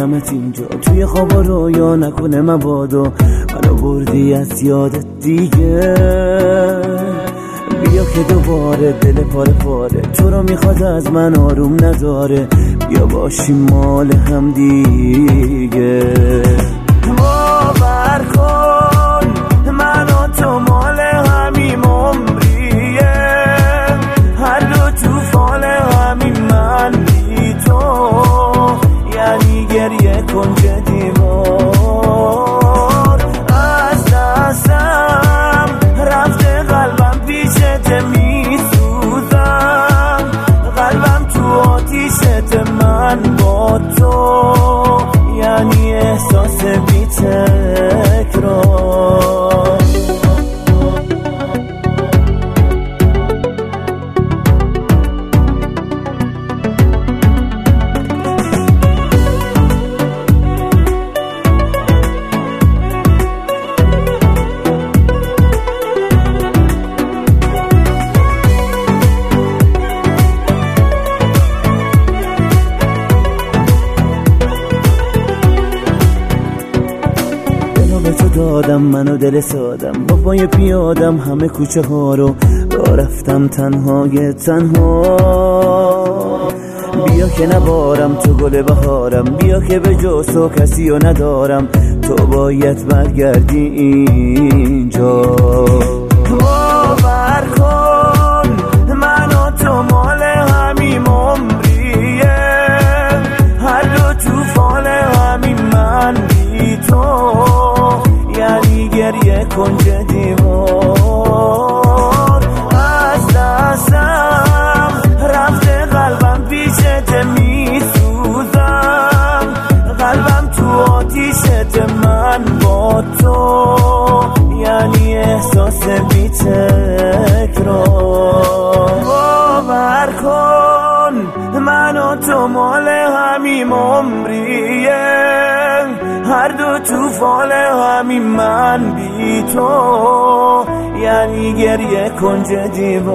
ببینمت اینجا توی خواب و رویا، نکنه مبادا منو بردی از یادت دیگه. بیا که دوباره دل پاره پاره تو رو میخواد از من آروم نداره، بیا باشیم مال هم دیگه. باور کن من و تو مال همیم عمریه، هر دو تو فال همین من بی تو، یعنی گریه کن که دیوار از دستم رفته، قلبم پیشت میسوزم، قلبم تو آتیشت من با تو، یعنی احساس بی تکرار. به تو دادم منو دل سادم، با پای پیادم همه کوچه ها رو رفتم تنهای تنها. بیا که نبارم تو گل بهارم، بیا که به جز تو کسی رو ندارم، تو باید برگردی اینجا. باور کن من و تو مال همیم عمریه، هر دو تو فال همین من بی تو، یعنی گریه کن که دیوار از دستم رفته، قلبم پیشت میسوزم، قلبم تو آتیشت من با تو، یعنی احساس بی تکرار. باور کن من و تو مال همیم عمریه، هر دو تو فال همین من بی تو، یعنی گریه کن که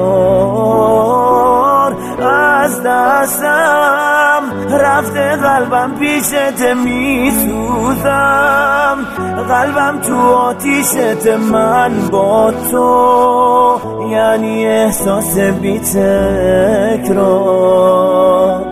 دیوار از دستم رفته، قلبم پیشت میسوزم، قلبم تو آتیشت من با تو، یعنی احساس بی تکرار.